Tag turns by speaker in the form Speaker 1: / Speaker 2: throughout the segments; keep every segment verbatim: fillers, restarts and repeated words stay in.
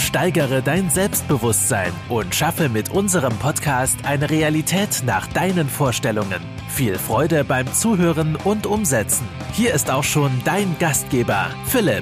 Speaker 1: Steigere dein Selbstbewusstsein und schaffe mit unserem Podcast eine Realität nach deinen Vorstellungen. Viel Freude beim Zuhören und Umsetzen. Hier ist auch schon dein Gastgeber, Philipp.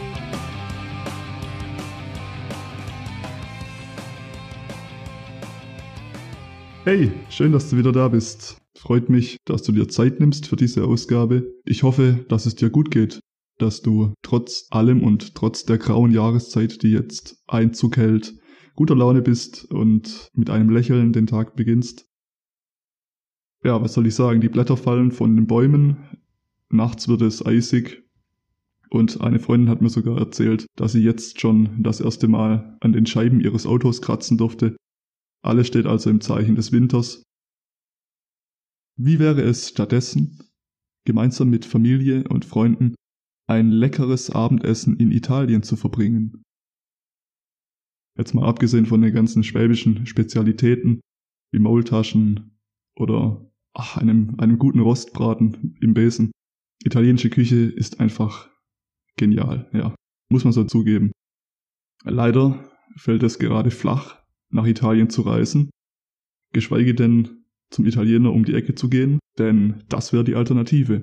Speaker 2: Hey, schön, dass du wieder da bist. Freut mich, dass du dir Zeit nimmst für diese Ausgabe. Ich hoffe, dass es dir gut geht, dass du trotz allem und trotz der grauen Jahreszeit, die jetzt Einzug hält, guter Laune bist und mit einem Lächeln den Tag beginnst. Ja, was soll ich sagen, die Blätter fallen von den Bäumen, nachts wird es eisig und eine Freundin hat mir sogar erzählt, dass sie jetzt schon das erste Mal an den Scheiben ihres Autos kratzen durfte. Alles steht also im Zeichen des Winters. Wie wäre es stattdessen, gemeinsam mit Familie und Freunden ein leckeres Abendessen in Italien zu verbringen? Jetzt mal abgesehen von den ganzen schwäbischen Spezialitäten wie Maultaschen oder ach, einem, einem guten Rostbraten im Besen. Italienische Küche ist einfach genial, ja, muss man so zugeben. Leider fällt es gerade flach, nach Italien zu reisen, geschweige denn zum Italiener um die Ecke zu gehen, denn das wäre die Alternative.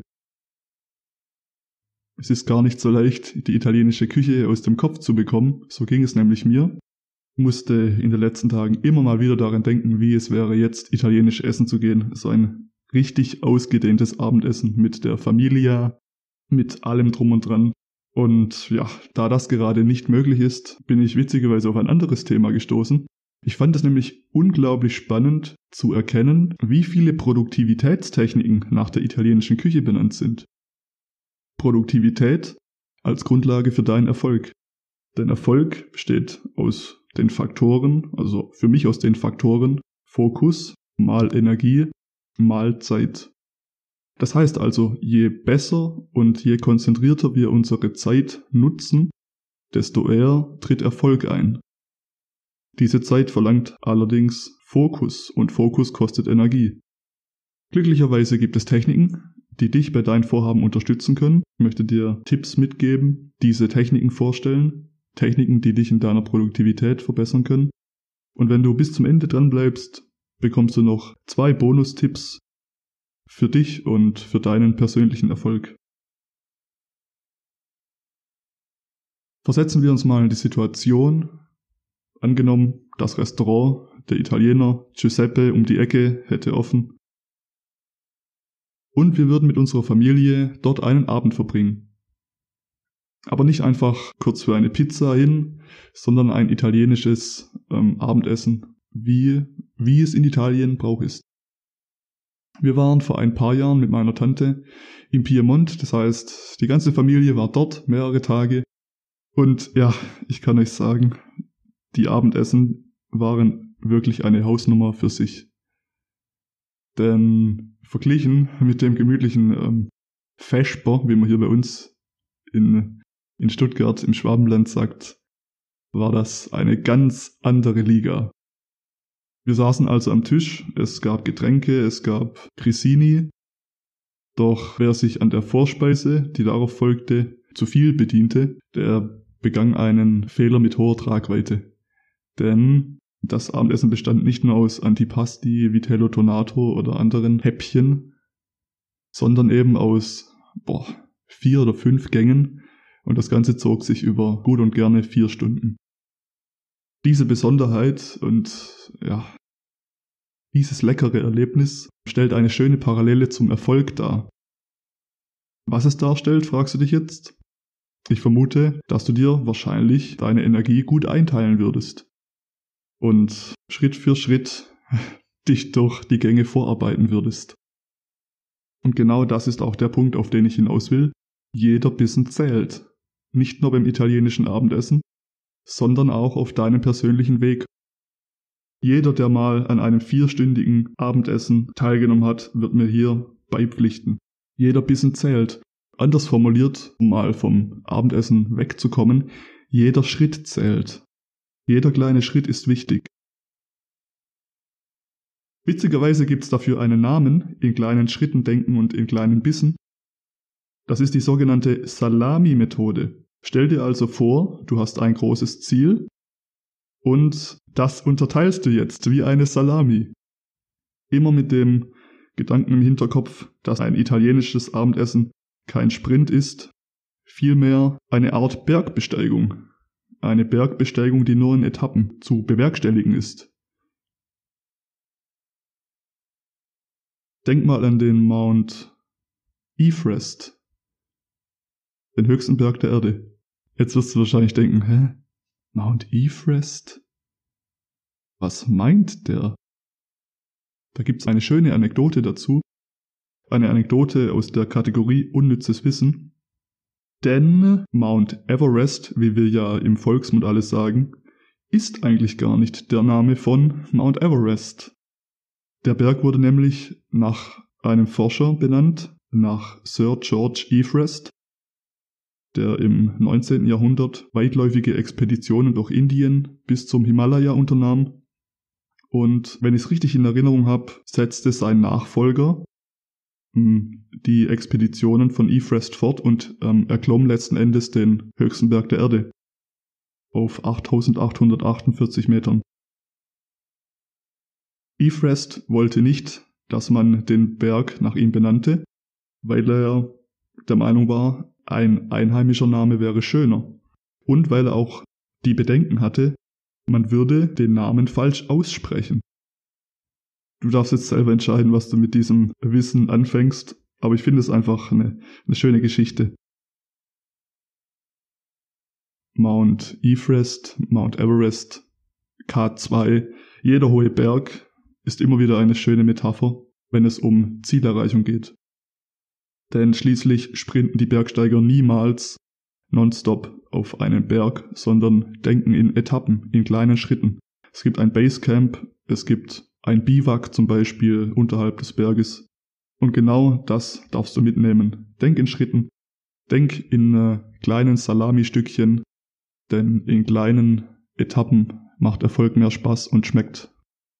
Speaker 2: Es ist gar nicht so leicht, die italienische Küche aus dem Kopf zu bekommen, so ging es nämlich mir. Ich musste in den letzten Tagen immer mal wieder daran denken, wie es wäre, jetzt italienisch essen zu gehen, so ein richtig ausgedehntes Abendessen mit der Familia, mit allem drum und dran. Und ja, da das gerade nicht möglich ist, bin ich witzigerweise auf ein anderes Thema gestoßen. Ich fand es nämlich unglaublich spannend zu erkennen, wie viele Produktivitätstechniken nach der italienischen Küche benannt sind. Produktivität als Grundlage für deinen Erfolg. Dein Erfolg besteht aus den Faktoren, also für mich aus den Faktoren Fokus mal Energie mal Zeit. Das heißt also, je besser und je konzentrierter wir unsere Zeit nutzen, desto eher tritt Erfolg ein. Diese Zeit verlangt allerdings Fokus und Fokus kostet Energie. Glücklicherweise gibt es Techniken, die dich bei deinen Vorhaben unterstützen können. Ich möchte dir Tipps mitgeben, diese Techniken vorstellen, Techniken, die dich in deiner Produktivität verbessern können. Und wenn du bis zum Ende dran bleibst, bekommst du noch zwei Bonustipps für dich und für deinen persönlichen Erfolg. Versetzen wir uns mal in die Situation. Angenommen, das Restaurant, der Italiener Giuseppe um die Ecke hätte offen und wir würden mit unserer Familie dort einen Abend verbringen. Aber nicht einfach kurz für eine Pizza hin, sondern ein italienisches ähm, Abendessen, wie, wie es in Italien Brauch ist. Wir waren vor ein paar Jahren mit meiner Tante im Piemont, das heißt, die ganze Familie war dort mehrere Tage und ja, ich kann euch sagen, die Abendessen waren wirklich eine Hausnummer für sich. Denn verglichen mit dem gemütlichen ähm, Vesper, wie man hier bei uns in, in Stuttgart im Schwabenland sagt, war das eine ganz andere Liga. Wir saßen also am Tisch, es gab Getränke, es gab Grissini, doch wer sich an der Vorspeise, die darauf folgte, zu viel bediente, der begann einen Fehler mit hoher Tragweite. Denn das Abendessen bestand nicht nur aus Antipasti, Vitello Tonato oder anderen Häppchen, sondern eben aus boah, vier oder fünf Gängen und das Ganze zog sich über gut und gerne vier Stunden. Diese Besonderheit und ja, dieses leckere Erlebnis stellt eine schöne Parallele zum Erfolg dar. Was es darstellt, fragst du dich jetzt? Ich vermute, dass du dir wahrscheinlich deine Energie gut einteilen würdest und Schritt für Schritt dich durch die Gänge vorarbeiten würdest. Und genau das ist auch der Punkt, auf den ich hinaus will. Jeder Bissen zählt. Nicht nur beim italienischen Abendessen, sondern auch auf deinem persönlichen Weg. Jeder, der mal an einem vierstündigen Abendessen teilgenommen hat, wird mir hier beipflichten. Jeder Bissen zählt. Anders formuliert, um mal vom Abendessen wegzukommen, jeder Schritt zählt. Jeder kleine Schritt ist wichtig. Witzigerweise gibt es dafür einen Namen, in kleinen Schritten denken und in kleinen Bissen. Das ist die sogenannte Salami-Methode. Stell dir also vor, du hast ein großes Ziel Und das unterteilst du jetzt wie eine Salami. Immer mit dem Gedanken im Hinterkopf, dass ein italienisches Abendessen kein Sprint ist, vielmehr eine Art Bergbesteigung. Eine Bergbesteigung, die nur in Etappen zu bewerkstelligen ist. Denk mal an den Mount Everest, den höchsten Berg der Erde. Jetzt wirst du wahrscheinlich denken, hä? Mount Everest? Was meint der? Da gibt's eine schöne Anekdote dazu. Eine Anekdote aus der Kategorie unnützes Wissen. Denn Mount Everest, wie wir ja im Volksmund alles sagen, ist eigentlich gar nicht der Name von Mount Everest. Der Berg wurde nämlich nach einem Forscher benannt, nach Sir George Everest, der im neunzehnten Jahrhundert weitläufige Expeditionen durch Indien bis zum Himalaya unternahm. Und wenn ich es richtig in Erinnerung habe, setzte sein Nachfolger mh, die Expeditionen von Everest fort und ähm, erklomm letzten Endes den höchsten Berg der Erde auf achttausendachthundertachtundvierzig Metern. Everest wollte nicht, dass man den Berg nach ihm benannte, weil er der Meinung war, ein einheimischer Name wäre schöner. Und weil er auch die Bedenken hatte, man würde den Namen falsch aussprechen. Du darfst jetzt selber entscheiden, was du mit diesem Wissen anfängst, aber ich finde es einfach eine, eine schöne Geschichte. Mount Everest, Mount Everest, K zwei, jeder hohe Berg ist immer wieder eine schöne Metapher, wenn es um Zielerreichung geht. Denn schließlich sprinten die Bergsteiger niemals nonstop auf einen Berg, sondern denken in Etappen, in kleinen Schritten. Es gibt ein Basecamp, es gibt ein Biwak zum Beispiel unterhalb des Berges. Und genau das darfst du mitnehmen. Denk in Schritten, denk in äh, kleinen Salami-Stückchen, denn in kleinen Etappen macht Erfolg mehr Spaß und schmeckt.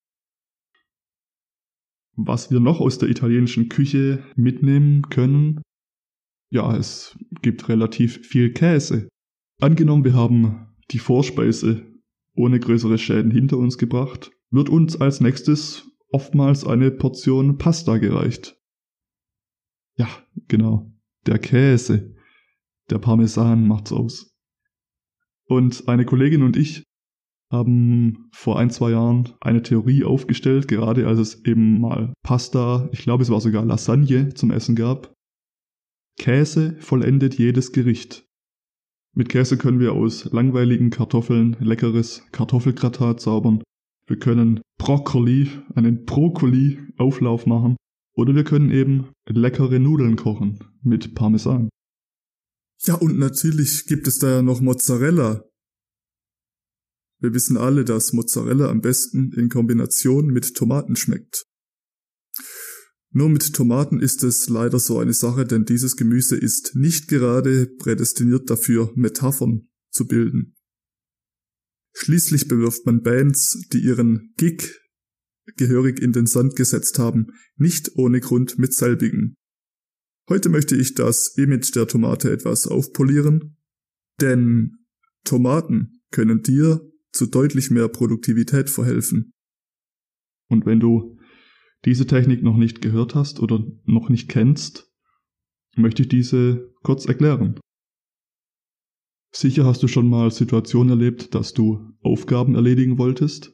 Speaker 2: Was wir noch aus der italienischen Küche mitnehmen können, ja, es gibt relativ viel Käse. Angenommen, wir haben die Vorspeise ohne größere Schäden hinter uns gebracht, wird uns als nächstes oftmals eine Portion Pasta gereicht. Ja, genau, der Käse, der Parmesan macht's aus. Und eine Kollegin und ich haben vor ein, zwei Jahren eine Theorie aufgestellt, gerade als es eben mal Pasta, ich glaube es war sogar Lasagne zum Essen gab. Käse vollendet jedes Gericht. Mit Käse können wir aus langweiligen Kartoffeln leckeres Kartoffelgratin zaubern. Wir können Brokkoli, einen Brokkoli-Auflauf machen. Oder wir können eben leckere Nudeln kochen mit Parmesan.
Speaker 3: Ja, und natürlich gibt es da ja noch Mozzarella. Wir wissen alle, dass Mozzarella am besten in Kombination mit Tomaten schmeckt. Nur mit Tomaten ist es leider so eine Sache, denn dieses Gemüse ist nicht gerade prädestiniert dafür, Metaphern zu bilden. Schließlich bewirft man Bands, die ihren Gig gehörig in den Sand gesetzt haben, nicht ohne Grund mit selbigen. Heute möchte ich das Image der Tomate etwas aufpolieren, denn Tomaten können dir zu deutlich mehr Produktivität verhelfen.
Speaker 2: Und wenn du diese Technik noch nicht gehört hast oder noch nicht kennst, möchte ich diese kurz erklären. Sicher hast du schon mal Situationen erlebt, dass du Aufgaben erledigen wolltest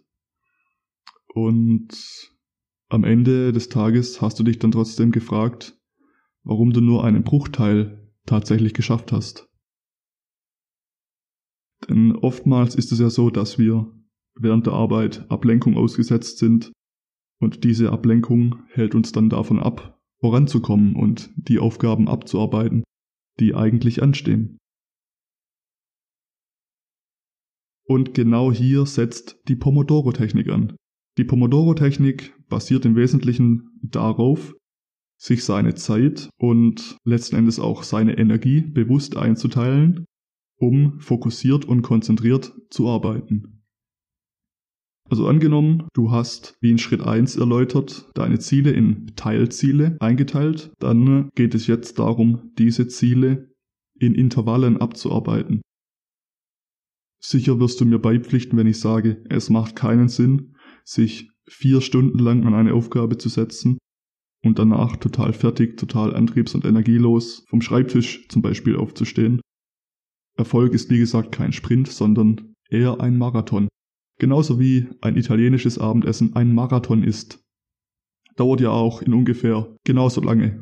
Speaker 2: und am Ende des Tages hast du dich dann trotzdem gefragt, warum du nur einen Bruchteil tatsächlich geschafft hast. Denn oftmals ist es ja so, dass wir während der Arbeit Ablenkung ausgesetzt sind und diese Ablenkung hält uns dann davon ab, voranzukommen und die Aufgaben abzuarbeiten, die eigentlich anstehen. Und genau hier setzt die Pomodoro-Technik an. Die Pomodoro-Technik basiert im Wesentlichen darauf, sich seine Zeit und letzten Endes auch seine Energie bewusst einzuteilen, um fokussiert und konzentriert zu arbeiten. Also angenommen, du hast, wie in Schritt eins erläutert, deine Ziele in Teilziele eingeteilt, dann geht es jetzt darum, diese Ziele in Intervallen abzuarbeiten. Sicher wirst du mir beipflichten, wenn ich sage, es macht keinen Sinn, sich vier Stunden lang an eine Aufgabe zu setzen und danach total fertig, total antriebs- und energielos vom Schreibtisch zum Beispiel aufzustehen. Erfolg ist wie gesagt kein Sprint, sondern eher ein Marathon. Genauso wie ein italienisches Abendessen ein Marathon ist. Dauert ja auch in ungefähr genauso lange.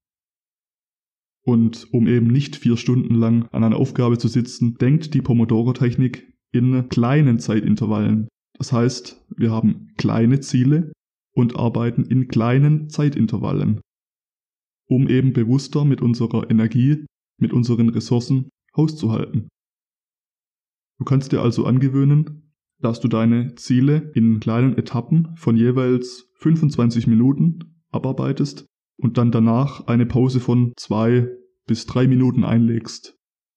Speaker 2: Und um eben nicht vier Stunden lang an einer Aufgabe zu sitzen, denkt die Pomodoro-Technik in kleinen Zeitintervallen. Das heißt, wir haben kleine Ziele und arbeiten in kleinen Zeitintervallen, um eben bewusster mit unserer Energie, mit unseren Ressourcen hauszuhalten. Du kannst dir also angewöhnen, dass du deine Ziele in kleinen Etappen von jeweils fünfundzwanzig Minuten abarbeitest und dann danach eine Pause von zwei bis drei Minuten einlegst.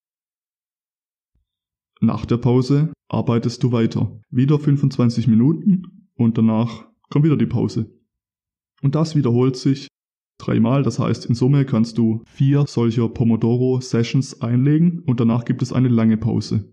Speaker 2: Nach der Pause arbeitest du weiter. Wieder fünfundzwanzig Minuten und danach kommt wieder die Pause. Und das wiederholt sich dreimal, das heißt in Summe kannst du vier solcher Pomodoro-Sessions einlegen und danach gibt es eine lange Pause.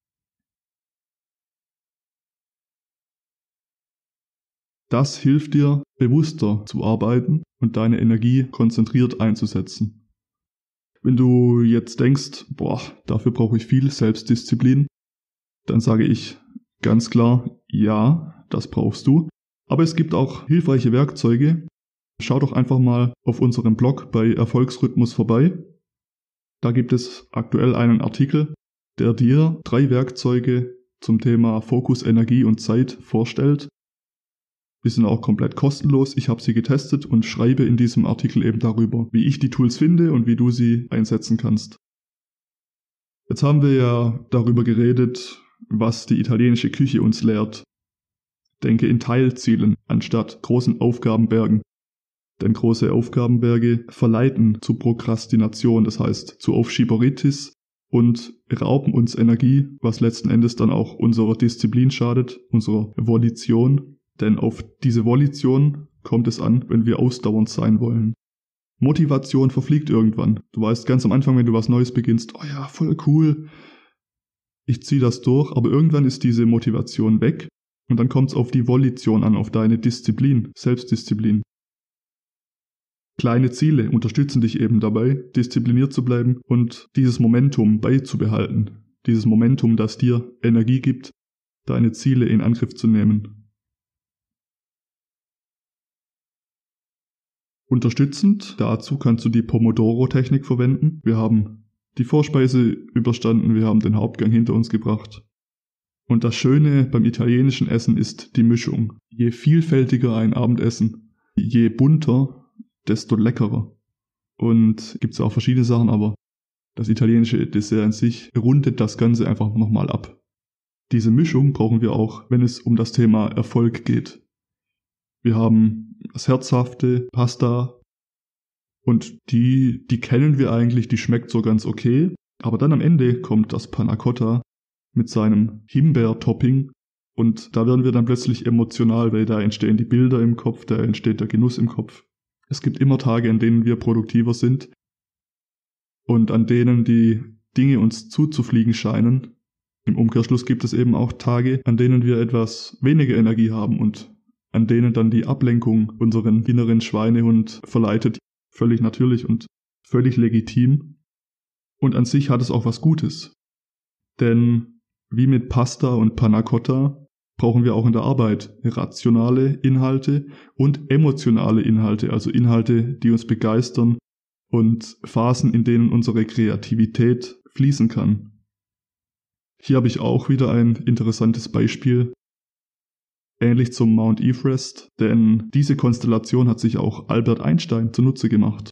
Speaker 2: Das hilft dir, bewusster zu arbeiten und deine Energie konzentriert einzusetzen. Wenn du jetzt denkst, boah, dafür brauche ich viel Selbstdisziplin, dann sage ich ganz klar, ja, das brauchst du. Aber es gibt auch hilfreiche Werkzeuge. Schau doch einfach mal auf unserem Blog bei Erfolgsrhythmus vorbei. Da gibt es aktuell einen Artikel, der dir drei Werkzeuge zum Thema Fokus, Energie und Zeit vorstellt. Die sind auch komplett kostenlos. Ich habe sie getestet und schreibe in diesem Artikel eben darüber, wie ich die Tools finde und wie du sie einsetzen kannst. Jetzt haben wir ja darüber geredet, was die italienische Küche uns lehrt. Denke in Teilzielen anstatt großen Aufgabenbergen. Denn große Aufgabenberge verleiten zu Prokrastination, das heißt zu Aufschieberitis und rauben uns Energie, was letzten Endes dann auch unserer Disziplin schadet, unserer Volition. Denn auf diese Volition kommt es an, wenn wir ausdauernd sein wollen. Motivation verfliegt irgendwann. Du weißt ganz am Anfang, wenn du was Neues beginnst, oh ja, voll cool, ich ziehe das durch, aber irgendwann ist diese Motivation weg und dann kommt es auf die Volition an, auf deine Disziplin, Selbstdisziplin. Kleine Ziele unterstützen dich eben dabei, diszipliniert zu bleiben und dieses Momentum beizubehalten. Dieses Momentum, das dir Energie gibt, deine Ziele in Angriff zu nehmen. Unterstützend dazu kannst du die Pomodoro-Technik verwenden. Wir haben die Vorspeise überstanden, wir haben den Hauptgang hinter uns gebracht. Und das Schöne beim italienischen Essen ist die Mischung. Je vielfältiger ein Abendessen, je bunter, desto leckerer. Und gibt es auch verschiedene Sachen, aber das italienische Dessert an sich rundet das Ganze einfach nochmal ab. Diese Mischung brauchen wir auch, wenn es um das Thema Erfolg geht. Wir haben das herzhafte Pasta und die, die kennen wir eigentlich, die schmeckt so ganz okay. Aber dann am Ende kommt das Panna Cotta mit seinem Himbeer-Topping und da werden wir dann plötzlich emotional, weil da entstehen die Bilder im Kopf, da entsteht der Genuss im Kopf. Es gibt immer Tage, an denen wir produktiver sind und an denen die Dinge uns zuzufliegen scheinen. Im Umkehrschluss gibt es eben auch Tage, an denen wir etwas weniger Energie haben und an denen dann die Ablenkung unseren inneren Schweinehund verleitet, völlig natürlich und völlig legitim. Und an sich hat es auch was Gutes. Denn wie mit Pasta und Panna Cotta brauchen wir auch in der Arbeit rationale Inhalte und emotionale Inhalte, also Inhalte, die uns begeistern und Phasen, in denen unsere Kreativität fließen kann. Hier habe ich auch wieder ein interessantes Beispiel. Ähnlich zum Mount Everest, denn diese Konstellation hat sich auch Albert Einstein zunutze gemacht.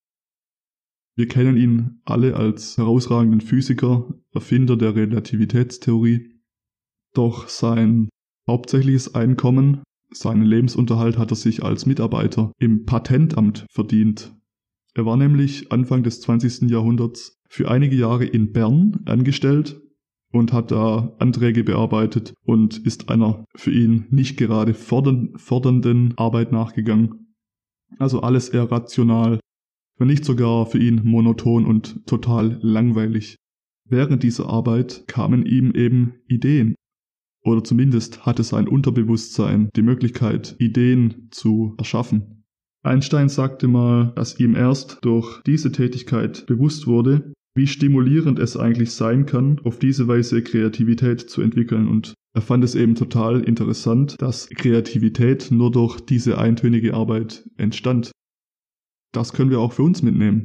Speaker 2: Wir kennen ihn alle als herausragenden Physiker, Erfinder der Relativitätstheorie. Doch sein hauptsächliches Einkommen, seinen Lebensunterhalt hat er sich als Mitarbeiter im Patentamt verdient. Er war nämlich Anfang des zwanzigsten Jahrhunderts für einige Jahre in Bern angestellt und hat da Anträge bearbeitet und ist einer für ihn nicht gerade fordernden Arbeit nachgegangen. Also alles eher rational, wenn nicht sogar für ihn monoton und total langweilig. während dieser Arbeit kamen ihm eben Ideen. Oder zumindest hatte sein Unterbewusstsein die Möglichkeit, Ideen zu erschaffen. Einstein sagte mal, dass ihm erst durch diese Tätigkeit bewusst wurde, wie stimulierend es eigentlich sein kann, auf diese Weise Kreativität zu entwickeln. Und er fand es eben total interessant, dass Kreativität nur durch diese eintönige Arbeit entstand. Das können wir auch für uns mitnehmen.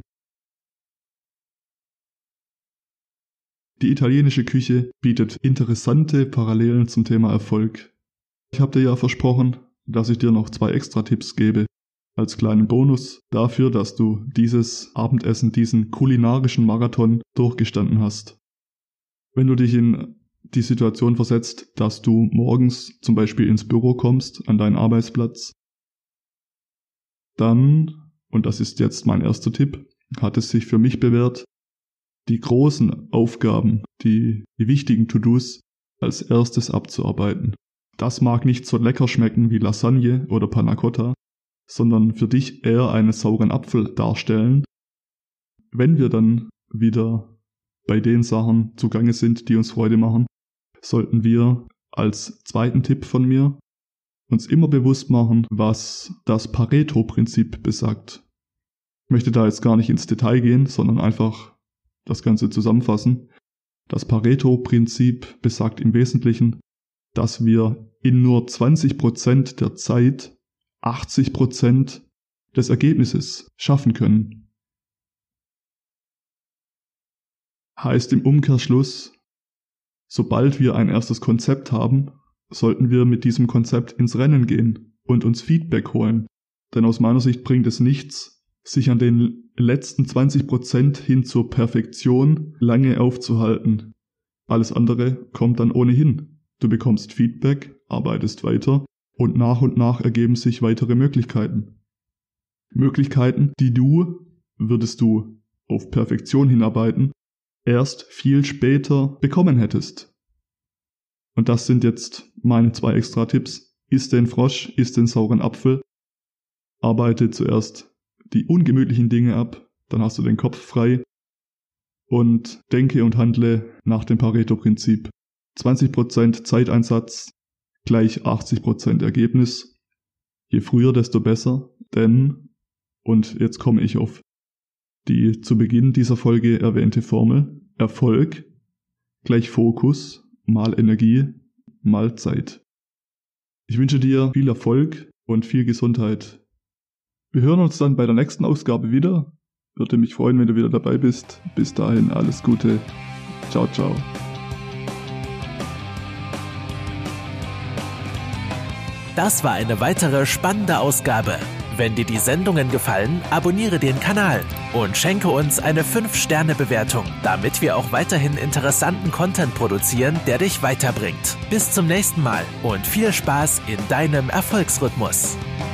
Speaker 2: Die italienische Küche bietet interessante Parallelen zum Thema Erfolg. Ich habe dir ja versprochen, dass ich dir noch zwei Extra-Tipps gebe, als kleinen Bonus dafür, dass du dieses Abendessen, diesen kulinarischen Marathon durchgestanden hast. Wenn du dich in die Situation versetzt, dass du morgens zum Beispiel ins Büro kommst, an deinen Arbeitsplatz, dann, und das ist jetzt mein erster Tipp, hat es sich für mich bewährt, die großen Aufgaben, die, die wichtigen To-Dos als erstes abzuarbeiten. Das mag nicht so lecker schmecken wie Lasagne oder Panna Cotta, sondern für dich eher einen sauren Apfel darstellen. Wenn wir dann wieder bei den Sachen zugange sind, die uns Freude machen, sollten wir als zweiten Tipp von mir uns immer bewusst machen, was das Pareto-Prinzip besagt. Ich möchte da jetzt gar nicht ins Detail gehen, sondern einfach das Ganze zusammenfassen. Das Pareto-Prinzip besagt im Wesentlichen, dass wir in nur zwanzig Prozent der Zeit achtzig Prozent des Ergebnisses schaffen können. Heißt im Umkehrschluss, sobald wir ein erstes Konzept haben, sollten wir mit diesem Konzept ins Rennen gehen und uns Feedback holen. Denn aus meiner Sicht bringt es nichts, sich an den letzten zwanzig Prozent hin zur Perfektion lange aufzuhalten. Alles andere kommt dann ohnehin. Du bekommst Feedback, arbeitest weiter und nach und nach ergeben sich weitere Möglichkeiten. Möglichkeiten, die du, würdest du auf Perfektion hinarbeiten, erst viel später bekommen hättest. Und das sind jetzt meine zwei extra Tipps. Iss den Frosch, iss den sauren Apfel. Arbeite zuerst die ungemütlichen Dinge ab, dann hast du den Kopf frei. Und denke und handle nach dem Pareto-Prinzip. zwanzig Prozent Zeiteinsatz gleich achtzig Prozent Ergebnis. Je früher, desto besser, denn, und jetzt komme ich auf die zu Beginn dieser Folge erwähnte Formel, Erfolg gleich Fokus mal Energie mal Zeit. Ich wünsche dir viel Erfolg und viel Gesundheit. Wir hören uns dann bei der nächsten Ausgabe wieder. Würde mich freuen, wenn du wieder dabei bist. Bis dahin alles Gute. Ciao, ciao.
Speaker 1: Das war eine weitere spannende Ausgabe. Wenn dir die Sendungen gefallen, abonniere den Kanal und schenke uns eine fünf Sterne Bewertung, damit wir auch weiterhin interessanten Content produzieren, der dich weiterbringt. Bis zum nächsten Mal und viel Spaß in deinem Erfolgsrhythmus.